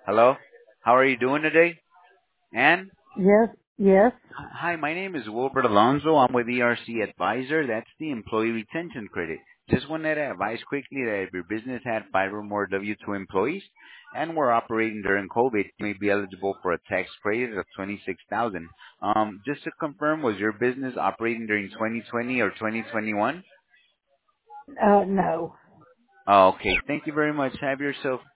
Hello. How are you doing today? Ann? Yes, yes. Hi, my name is Wilbert Alonso. I'm with ERC Advisor. That's the Employee Retention Credit. Just wanted to advise quickly that if your business had 5 or more W-2 employees and were operating during COVID, you may be eligible for a tax credit of 26,000. Just to confirm, was your business operating during 2020 or 2021? No. Oh, okay. Thank you very much. Have yourself